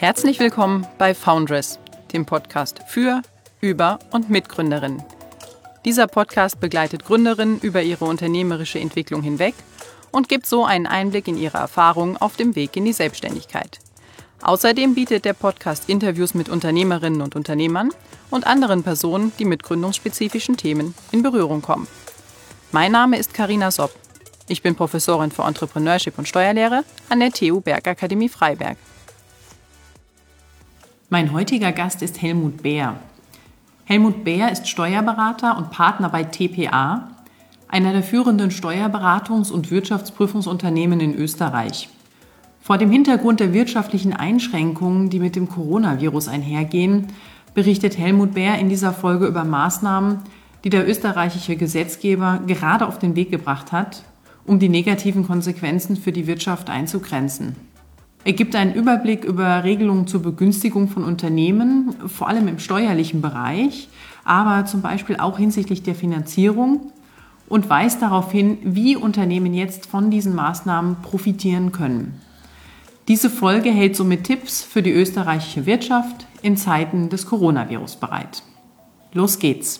Herzlich willkommen bei Foundress, dem Podcast für, über und mit Gründerinnen. Dieser Podcast begleitet Gründerinnen über ihre unternehmerische Entwicklung hinweg und gibt so einen Einblick in ihre Erfahrungen auf dem Weg in die Selbstständigkeit. Außerdem bietet der Podcast Interviews mit Unternehmerinnen und Unternehmern und anderen Personen, die mit gründungsspezifischen Themen in Berührung kommen. Mein Name ist Carina Sopp. Ich bin Professorin für Entrepreneurship und Steuerlehre an der TU Bergakademie Freiberg. Mein heutiger Gast ist Helmut Beer. Helmut Beer ist Steuerberater und Partner bei TPA, einer der führenden Steuerberatungs- und Wirtschaftsprüfungsunternehmen in Österreich. Vor dem Hintergrund der wirtschaftlichen Einschränkungen, die mit dem Coronavirus einhergehen, berichtet Helmut Beer in dieser Folge über Maßnahmen, die der österreichische Gesetzgeber gerade auf den Weg gebracht hat, um die negativen Konsequenzen für die Wirtschaft einzugrenzen. Er gibt einen Überblick über Regelungen zur Begünstigung von Unternehmen, vor allem im steuerlichen Bereich, aber zum Beispiel auch hinsichtlich der Finanzierung und weist darauf hin, wie Unternehmen jetzt von diesen Maßnahmen profitieren können. Diese Folge hält somit Tipps für die österreichische Wirtschaft in Zeiten des Coronavirus bereit. Los geht's!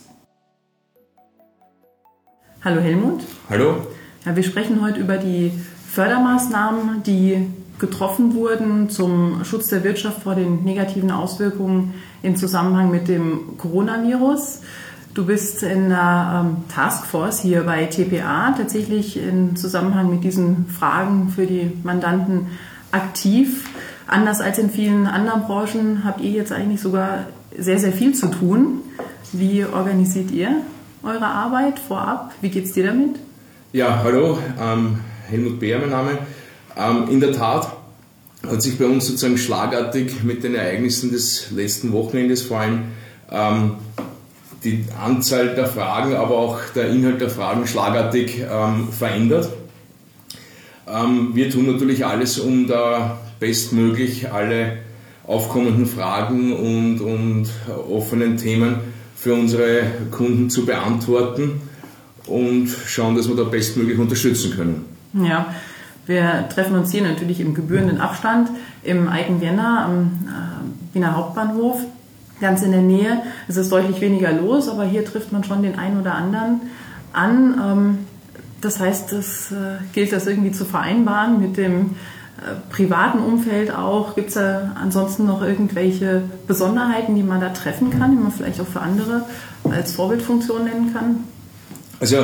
Hallo Helmut. Hallo. Ja, wir sprechen heute über die Fördermaßnahmen, die getroffen wurden zum Schutz der Wirtschaft vor den negativen Auswirkungen im Zusammenhang mit dem Coronavirus. Du bist in der Taskforce hier bei TPA tatsächlich im Zusammenhang mit diesen Fragen für die Mandanten aktiv. Anders als in vielen anderen Branchen habt ihr jetzt eigentlich sogar sehr, sehr viel zu tun. Wie organisiert ihr eure Arbeit vorab? Wie geht's dir damit? Ja, hallo, Helmut Beer mein Name. In der Tat hat sich bei uns sozusagen schlagartig mit den Ereignissen des letzten Wochenendes vor allem die Anzahl der Fragen, aber auch der Inhalt der Fragen schlagartig verändert. Wir tun natürlich alles, um da bestmöglich alle aufkommenden Fragen und offenen Themen für unsere Kunden zu beantworten und schauen, dass wir da bestmöglich unterstützen können. Ja, wir treffen uns hier natürlich im gebührenden Abstand im Eiken Vienna am Wiener Hauptbahnhof, ganz in der Nähe. Es ist deutlich weniger los, aber hier trifft man schon den einen oder anderen an. Das heißt, es gilt das irgendwie zu vereinbaren mit dem privaten Umfeld auch. Gibt es da ansonsten noch irgendwelche Besonderheiten, die man da treffen kann, die man vielleicht auch für andere als Vorbildfunktion nennen kann? Also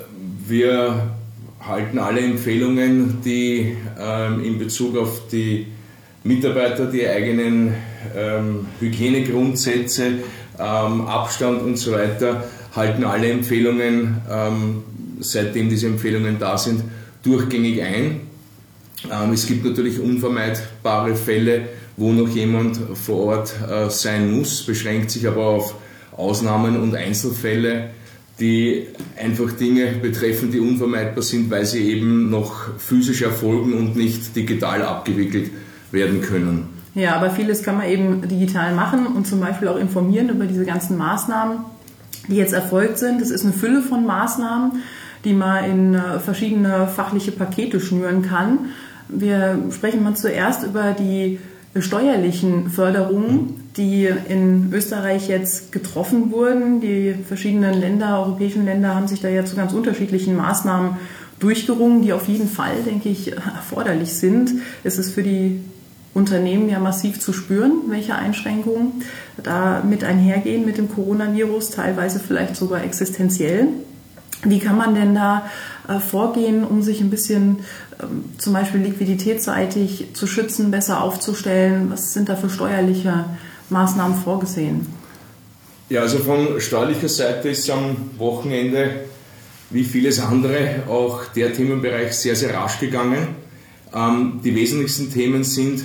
wir halten alle Empfehlungen, die in Bezug auf die Mitarbeiter, die eigenen Hygienegrundsätze, Abstand und so weiter, halten alle Empfehlungen, seitdem diese Empfehlungen da sind, durchgängig ein. Es gibt natürlich unvermeidbare Fälle, wo noch jemand vor Ort sein muss, beschränkt sich aber auf Ausnahmen und Einzelfälle, die einfach Dinge betreffen, die unvermeidbar sind, weil sie eben noch physisch erfolgen und nicht digital abgewickelt werden können. Ja, aber vieles kann man eben digital machen und zum Beispiel auch informieren über diese ganzen Maßnahmen, die jetzt erfolgt sind. Es ist eine Fülle von Maßnahmen, die man in verschiedene fachliche Pakete schnüren kann. Wir sprechen mal zuerst über die steuerlichen Förderungen, die in Österreich jetzt getroffen wurden. Die verschiedenen Länder, europäischen Länder, haben sich da ja zu ganz unterschiedlichen Maßnahmen durchgerungen, die auf jeden Fall, denke ich, erforderlich sind. Es ist für die Unternehmen ja massiv zu spüren, welche Einschränkungen da mit einhergehen mit dem Coronavirus, teilweise vielleicht sogar existenziell. Wie kann man denn da vorgehen, um sich ein bisschen zum Beispiel liquiditätsseitig zu schützen, besser aufzustellen? Was sind da für steuerliche Maßnahmen vorgesehen? Ja, also von steuerlicher Seite ist am Wochenende, wie vieles andere, auch der Themenbereich sehr, sehr rasch gegangen. Die wesentlichsten Themen sind,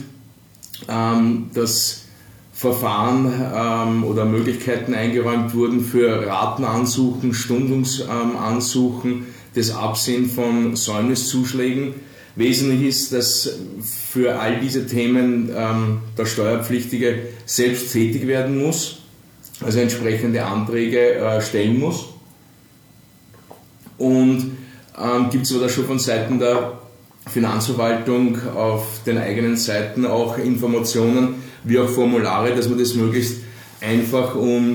dass Verfahren oder Möglichkeiten eingeräumt wurden für Ratenansuchen, Stundungsansuchen, das Absehen von Säumniszuschlägen. Wesentlich ist, dass für all diese Themen der Steuerpflichtige selbst tätig werden muss, also entsprechende Anträge stellen muss. Und gibt es aber schon von Seiten der Finanzverwaltung auf den eigenen Seiten auch Informationen, wie auch Formulare, dass man das möglichst einfach und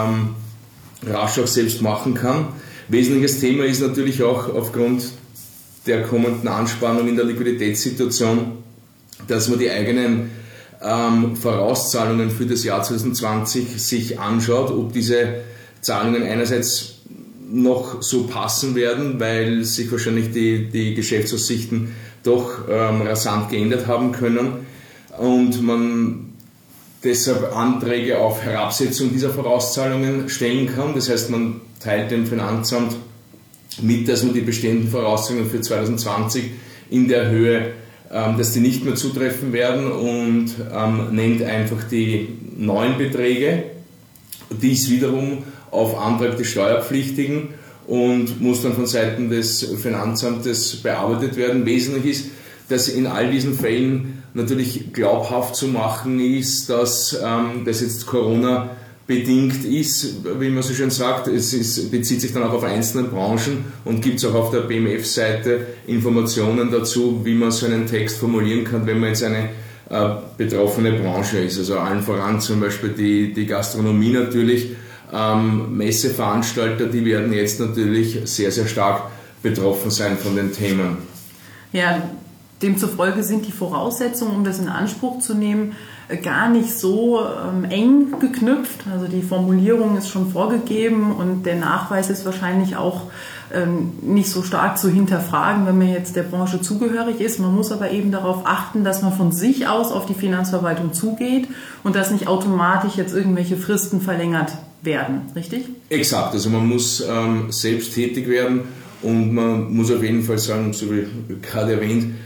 rasch auch selbst machen kann. Wesentliches Thema ist natürlich auch aufgrund der kommenden Anspannung in der Liquiditätssituation, dass man die eigenen Vorauszahlungen für das Jahr 2020 sich anschaut, ob diese Zahlungen einerseits noch so passen werden, weil sich wahrscheinlich die Geschäftsaussichten doch rasant geändert haben können und man deshalb Anträge auf Herabsetzung dieser Vorauszahlungen stellen kann. Das heißt, man teilt dem Finanzamt mit, dass man die bestehenden Vorauszahlungen für 2020 in der Höhe, dass die nicht mehr zutreffen werden und nennt einfach die neuen Beträge. Dies wiederum auf Antrag des Steuerpflichtigen und muss dann von Seiten des Finanzamtes bearbeitet werden. Wesentlich ist, dass in all diesen Fällen natürlich glaubhaft zu machen ist, dass das jetzt Corona bedingt ist, wie man so schön sagt. Bezieht sich dann auch auf einzelne Branchen und gibt es auch auf der BMF-Seite Informationen dazu, wie man so einen Text formulieren kann, wenn man jetzt eine betroffene Branche ist. Also allen voran zum Beispiel die Gastronomie natürlich, Messeveranstalter, die werden jetzt natürlich sehr, sehr stark betroffen sein von den Themen. Ja, demzufolge sind die Voraussetzungen, um das in Anspruch zu nehmen, gar nicht so eng geknüpft. Also die Formulierung ist schon vorgegeben und der Nachweis ist wahrscheinlich auch nicht so stark zu hinterfragen, wenn man jetzt der Branche zugehörig ist. Man muss aber eben darauf achten, dass man von sich aus auf die Finanzverwaltung zugeht und dass nicht automatisch jetzt irgendwelche Fristen verlängert werden, richtig? Exakt, also man muss selbst tätig werden und man muss auf jeden Fall sagen, so wie gerade erwähnt,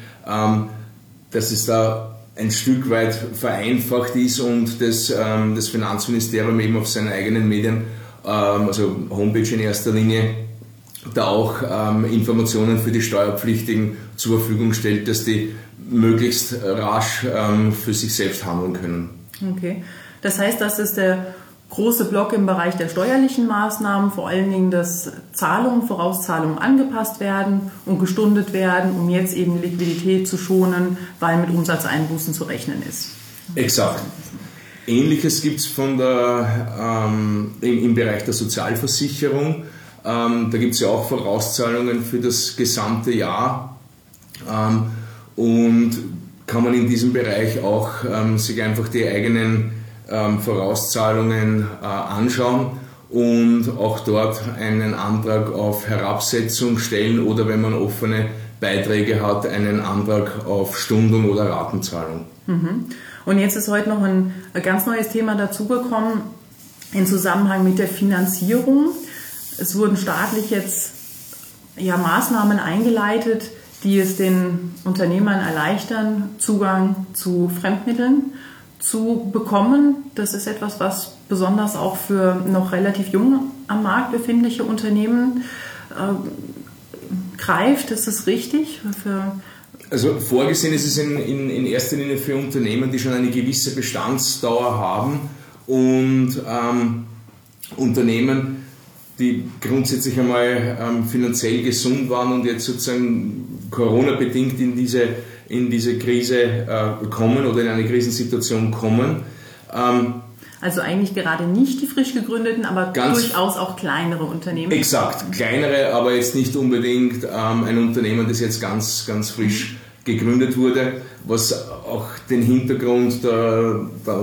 dass es da ein Stück weit vereinfacht ist und das Finanzministerium eben auf seinen eigenen Medien, also Homepage in erster Linie, da auch Informationen für die Steuerpflichtigen zur Verfügung stellt, dass die möglichst rasch für sich selbst handeln können. Okay, das heißt, das ist der große Block im Bereich der steuerlichen Maßnahmen, vor allen Dingen, dass Vorauszahlungen angepasst werden und gestundet werden, um jetzt eben Liquidität zu schonen, weil mit Umsatzeinbußen zu rechnen ist. Exakt. Ähnliches gibt es im Bereich der Sozialversicherung. Da gibt es ja auch Vorauszahlungen für das gesamte Jahr und kann man in diesem Bereich auch sich einfach die eigenen Vorauszahlungen anschauen und auch dort einen Antrag auf Herabsetzung stellen oder wenn man offene Beiträge hat, einen Antrag auf Stundung oder Ratenzahlung. Und jetzt ist heute noch ein ganz neues Thema dazugekommen im Zusammenhang mit der Finanzierung. Es wurden staatlich jetzt Maßnahmen eingeleitet, die es den Unternehmern erleichtern, Zugang zu Fremdmitteln zu bekommen. Das ist etwas, was besonders auch für noch relativ jung am Markt befindliche Unternehmen greift. Ist das richtig? Also vorgesehen ist es in erster Linie für Unternehmen, die schon eine gewisse Bestandsdauer haben und Unternehmen, die grundsätzlich einmal finanziell gesund waren und jetzt sozusagen Corona-bedingt in diese Krise kommen oder in eine Krisensituation kommen. Also eigentlich gerade nicht die frisch gegründeten, aber durchaus auch kleinere Unternehmen. Exakt, kleinere, aber jetzt nicht unbedingt ein Unternehmen, das jetzt ganz, ganz frisch gegründet wurde, was auch den Hintergrund der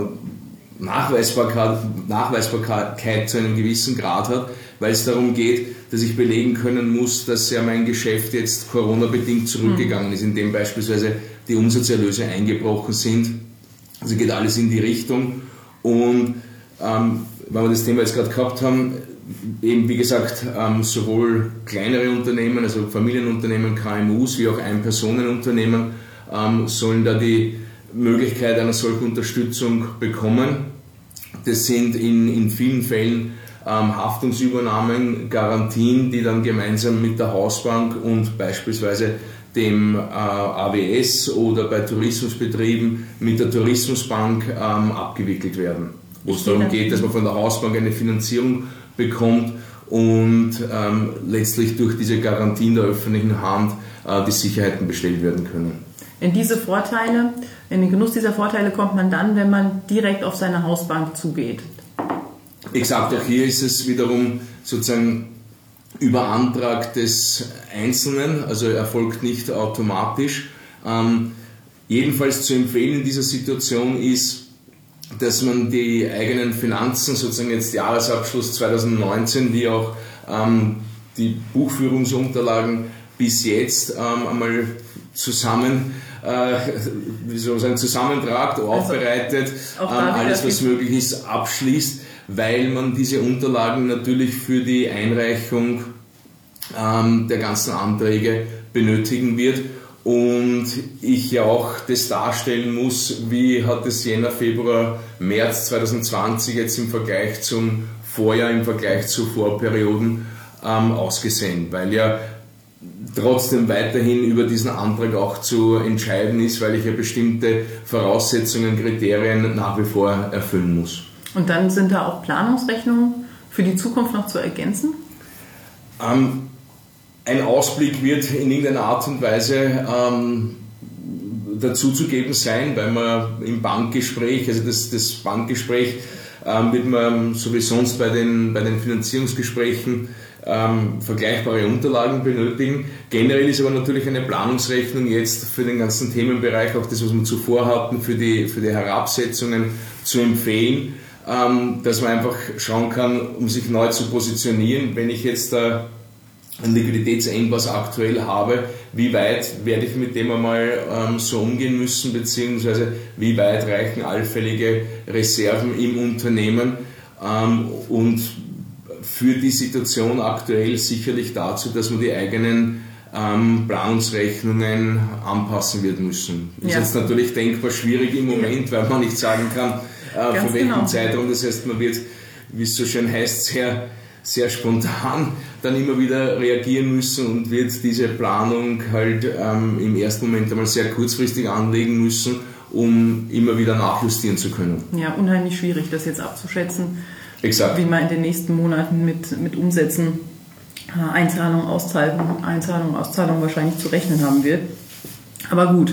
Nachweisbarkeit zu einem gewissen Grad hat, weil es darum geht, dass ich belegen können muss, dass ja mein Geschäft jetzt Corona-bedingt zurückgegangen ist, indem beispielsweise die Umsatzerlöse eingebrochen sind. Also geht alles in die Richtung. Und weil wir das Thema jetzt gerade gehabt haben, eben wie gesagt, sowohl kleinere Unternehmen, also Familienunternehmen, KMUs, wie auch Ein-Personen-Unternehmen sollen da die Möglichkeit einer solchen Unterstützung bekommen. Das sind in vielen Fällen Haftungsübernahmen, Garantien, die dann gemeinsam mit der Hausbank und beispielsweise dem AWS oder bei Tourismusbetrieben mit der Tourismusbank abgewickelt werden. Wo es darum geht, dass man von der Hausbank eine Finanzierung bekommt und letztlich durch diese Garantien der öffentlichen Hand die Sicherheiten bestellt werden können. In den Genuss dieser Vorteile kommt man dann, wenn man direkt auf seine Hausbank zugeht. Exakt, auch hier ist es wiederum sozusagen über Antrag des Einzelnen, also erfolgt nicht automatisch. Jedenfalls zu empfehlen in dieser Situation ist, dass man die eigenen Finanzen, sozusagen jetzt Jahresabschluss 2019, wie auch die Buchführungsunterlagen bis jetzt einmal zusammentragt, aufbereitet, alles was möglich ist, abschließt, weil man diese Unterlagen natürlich für die Einreichung der ganzen Anträge benötigen wird und ich ja auch das darstellen muss, wie hat es Jänner, Februar, März 2020 jetzt im Vergleich zum Vorjahr, im Vergleich zu Vorperioden ausgesehen, weil ja trotzdem weiterhin über diesen Antrag auch zu entscheiden ist, weil ich ja bestimmte Voraussetzungen, Kriterien nach wie vor erfüllen muss. Und dann sind da auch Planungsrechnungen für die Zukunft noch zu ergänzen? Ein Ausblick wird in irgendeiner Art und Weise dazuzugeben sein, weil man im Bankgespräch, also das Bankgespräch wird man so wie sonst bei den Finanzierungsgesprächen vergleichbare Unterlagen benötigen. Generell ist aber natürlich eine Planungsrechnung jetzt für den ganzen Themenbereich, auch das, was wir zuvor hatten, für die Herabsetzungen zu empfehlen, dass man einfach schauen kann, um sich neu zu positionieren, wenn ich jetzt da einen Liquiditätsengpass aktuell habe, wie weit werde ich mit dem einmal so umgehen müssen, beziehungsweise wie weit reichen allfällige Reserven im Unternehmen und für die Situation aktuell sicherlich dazu, dass wir die eigenen Planungsrechnungen anpassen wird müssen. Das ist jetzt natürlich denkbar schwierig im Moment, weil man nicht sagen kann, für welchen Zeitraum. Das heißt, man wird, wie es so schön heißt, sehr spontan dann immer wieder reagieren müssen und wird diese Planung halt im ersten Moment einmal sehr kurzfristig anlegen müssen, um immer wieder nachjustieren zu können. Ja, unheimlich schwierig, das jetzt abzuschätzen. Exakt. Wie man in den nächsten Monaten mit Umsätzen, Einzahlung, Auszahlung wahrscheinlich zu rechnen haben wird. Aber gut,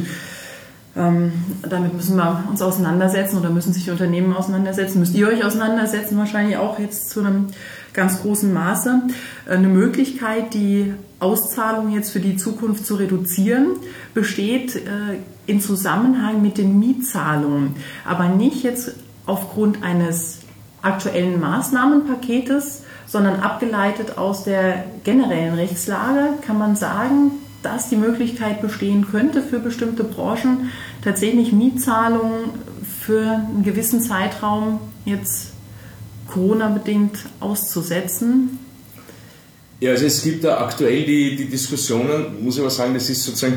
damit müssen wir uns auseinandersetzen oder müssen sich Unternehmen auseinandersetzen. Müsst ihr euch auseinandersetzen, wahrscheinlich auch jetzt zu einem ganz großen Maße. Eine Möglichkeit, die Auszahlung jetzt für die Zukunft zu reduzieren, besteht in Zusammenhang mit den Mietzahlungen, aber nicht jetzt aufgrund eines aktuellen Maßnahmenpaketes, sondern abgeleitet aus der generellen Rechtslage kann man sagen, dass die Möglichkeit bestehen könnte, für bestimmte Branchen tatsächlich Mietzahlungen für einen gewissen Zeitraum jetzt Corona-bedingt auszusetzen. Ja, also es gibt da aktuell die Diskussionen, muss ich aber sagen, das ist sozusagen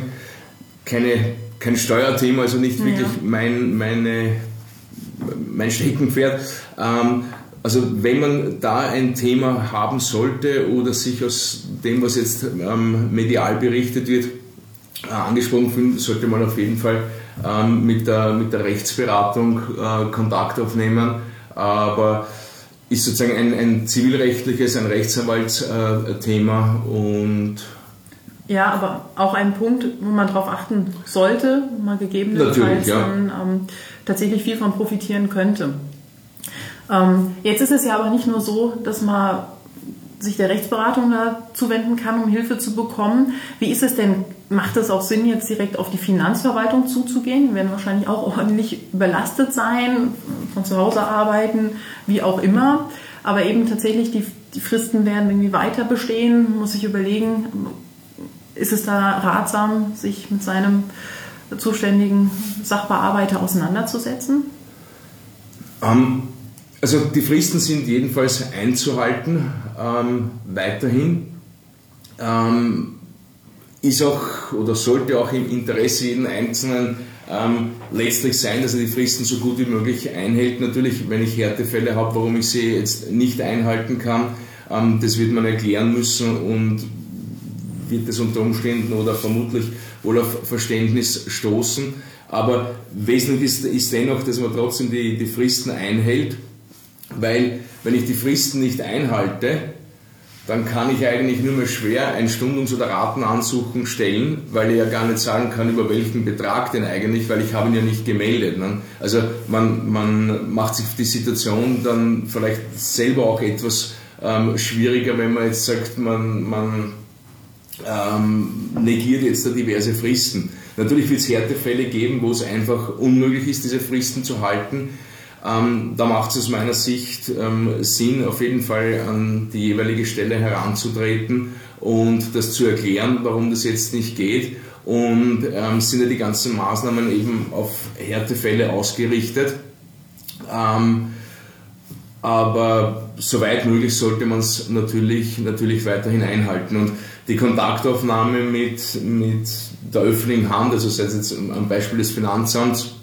kein Steuerthema, also nicht wirklich mein Steckenpferd. Also wenn man da ein Thema haben sollte oder sich aus dem, was jetzt medial berichtet wird, angesprochen fühlen, sollte man auf jeden Fall mit der Rechtsberatung Kontakt aufnehmen. Aber ist sozusagen ein zivilrechtliches, ein Rechtsanwaltsthema und ja, aber auch ein Punkt, wo man darauf achten sollte, wo man gegebenenfalls dann tatsächlich viel von profitieren könnte. Jetzt ist es ja aber nicht nur so, dass man sich der Rechtsberatung da zuwenden kann, um Hilfe zu bekommen. Wie ist es denn? Macht es auch Sinn, jetzt direkt auf die Finanzverwaltung zuzugehen? Die werden wahrscheinlich auch ordentlich überlastet sein, von zu Hause arbeiten, wie auch immer. Aber eben tatsächlich die Fristen werden irgendwie weiter bestehen. Man muss sich überlegen, ist es da ratsam, sich mit seinem zuständigen Sachbearbeiter auseinanderzusetzen? Also die Fristen sind jedenfalls einzuhalten, weiterhin. Ist auch oder sollte auch im Interesse jeden Einzelnen letztlich sein, dass er die Fristen so gut wie möglich einhält. Natürlich, wenn ich Härtefälle habe, warum ich sie jetzt nicht einhalten kann, das wird man erklären müssen und wird es unter Umständen oder vermutlich wohl auf Verständnis stoßen. Aber wesentlich ist dennoch, dass man trotzdem die Fristen einhält, weil wenn ich die Fristen nicht einhalte, dann kann ich eigentlich nur mehr schwer ein Stundungs- oder Ratenansuchen stellen, weil ich ja gar nicht sagen kann, über welchen Betrag denn eigentlich, weil ich habe ihn ja nicht gemeldet. Ne? Also man macht sich die Situation dann vielleicht selber auch etwas schwieriger, wenn man jetzt sagt, man negiert jetzt da diverse Fristen. Natürlich wird es Härtefälle geben, wo es einfach unmöglich ist, diese Fristen zu halten. Da macht es aus meiner Sicht Sinn, auf jeden Fall an die jeweilige Stelle heranzutreten und das zu erklären, warum das jetzt nicht geht. Und sind ja die ganzen Maßnahmen eben auf Härtefälle ausgerichtet. Aber soweit möglich sollte man es natürlich weiterhin einhalten. Und die Kontaktaufnahme mit der öffentlichen Hand, also sei es jetzt am Beispiel des Finanzamts,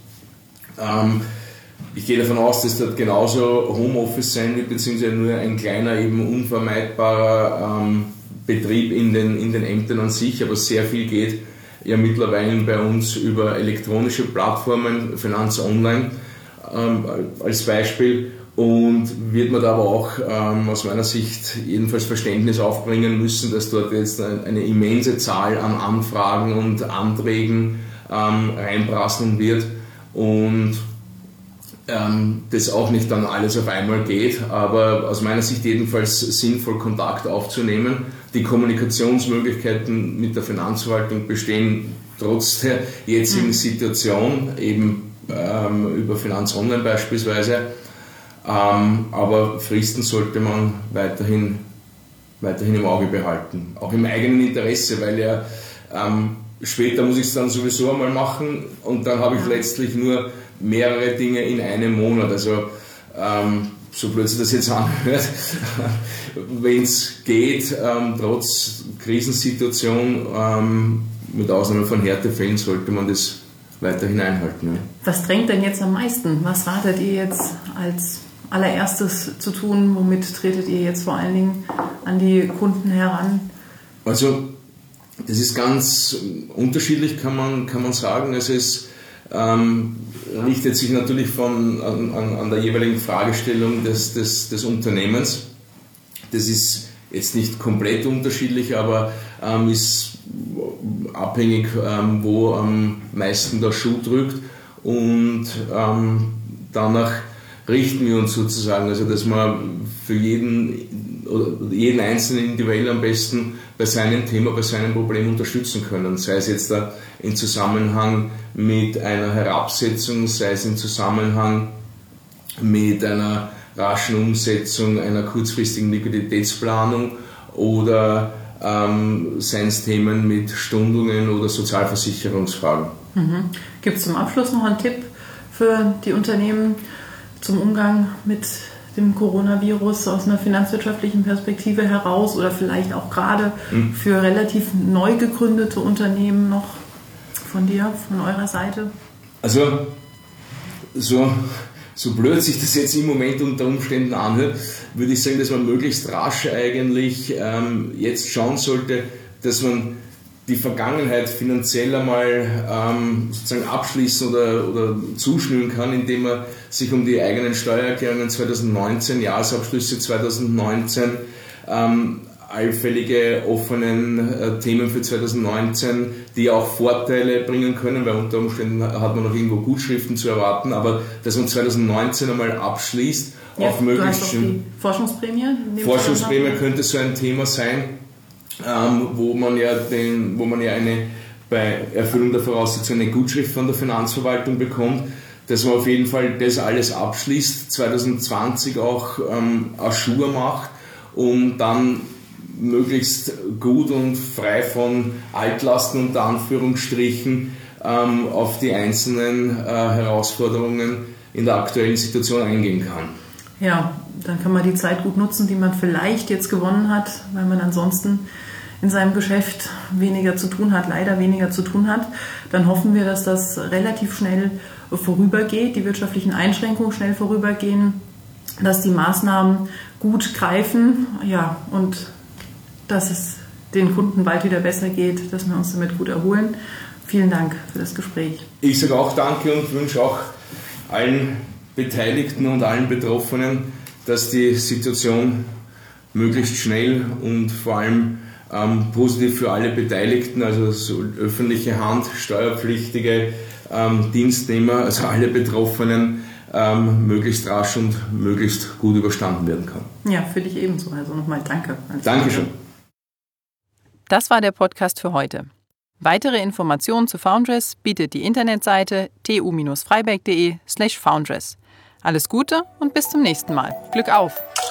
ich gehe davon aus, dass dort genauso Homeoffice sein wird, beziehungsweise nur ein kleiner, eben unvermeidbarer Betrieb in den Ämtern an sich, aber sehr viel geht ja mittlerweile bei uns über elektronische Plattformen, Finanz Online als Beispiel, und wird man da aber auch aus meiner Sicht jedenfalls Verständnis aufbringen müssen, dass dort jetzt eine immense Zahl an Anfragen und Anträgen reinprasseln wird und das auch nicht dann alles auf einmal geht, aber aus meiner Sicht jedenfalls sinnvoll Kontakt aufzunehmen. Die Kommunikationsmöglichkeiten mit der Finanzverwaltung bestehen trotz der jetzigen Situation, eben über Finanz Online beispielsweise, aber Fristen sollte man weiterhin im Auge behalten, auch im eigenen Interesse, weil ja später muss ich es dann sowieso einmal machen und dann habe ich letztlich nur mehrere Dinge in einem Monat. Also so blöd sich das jetzt anhört, wenn es geht, trotz Krisensituation, mit Ausnahme von Härtefällen, sollte man das weiterhin einhalten. Ja. Was drängt denn jetzt am meisten? Was ratet ihr jetzt als allererstes zu tun? Womit tretet ihr jetzt vor allen Dingen an die Kunden heran? Also das ist ganz unterschiedlich, kann man sagen. Also es richtet sich natürlich an der jeweiligen Fragestellung des Unternehmens. Das ist jetzt nicht komplett unterschiedlich, aber ist abhängig, wo am meisten der Schuh drückt, und danach richten wir uns sozusagen, also dass wir für jeden Einzelnen individuell am besten bei seinem Thema, bei seinem Problem unterstützen können, sei es jetzt da in Zusammenhang mit einer Herabsetzung, sei es im Zusammenhang mit einer raschen Umsetzung einer kurzfristigen Liquiditätsplanung oder seien es Themen mit Stundungen oder Sozialversicherungsfragen. Gibt es zum Abschluss noch einen Tipp für die Unternehmen zum Umgang mit dem Coronavirus aus einer finanzwirtschaftlichen Perspektive heraus oder vielleicht auch gerade für relativ neu gegründete Unternehmen noch von eurer Seite? Also so blöd sich das jetzt im Moment unter Umständen anhört, würde ich sagen, dass man möglichst rasch eigentlich jetzt schauen sollte, dass man die Vergangenheit finanziell einmal sozusagen abschließen oder zuschnüren kann, indem man sich um die eigenen Steuererklärungen 2019, Jahresabschlüsse 2019, allfällige offenen Themen für 2019, die auch Vorteile bringen können, weil unter Umständen hat man noch irgendwo Gutschriften zu erwarten, aber dass man 2019 einmal abschließt, ja, auf möglichst schön. Forschungsprämie? Forschungsprämie könnte so ein Thema sein, wo man ja eine bei Erfüllung der Voraussetzungen eine Gutschrift von der Finanzverwaltung bekommt, dass man auf jeden Fall das alles abschließt, 2020 auch Ajour macht, um dann möglichst gut und frei von Altlasten unter Anführungsstrichen auf die einzelnen Herausforderungen in der aktuellen Situation eingehen kann. Ja, dann kann man die Zeit gut nutzen, die man vielleicht jetzt gewonnen hat, weil man ansonsten in seinem Geschäft weniger zu tun hat, leider weniger zu tun hat. Dann hoffen wir, dass das relativ schnell vorübergeht, die wirtschaftlichen Einschränkungen schnell vorübergehen, dass die Maßnahmen gut greifen, ja, und dass es den Kunden bald wieder besser geht, dass wir uns damit gut erholen. Vielen Dank für das Gespräch. Ich sage auch Danke und wünsche auch allen Beteiligten und allen Betroffenen, dass die Situation möglichst schnell und vor allem positiv für alle Beteiligten, also so öffentliche Hand, steuerpflichtige Dienstnehmer, also alle Betroffenen, möglichst rasch und möglichst gut überstanden werden kann. Ja, für dich ebenso. Also nochmal danke. Dankeschön. Das war der Podcast für heute. Weitere Informationen zu Foundress bietet die Internetseite tu-freiberg.de/Foundress. Alles Gute und bis zum nächsten Mal. Glück auf!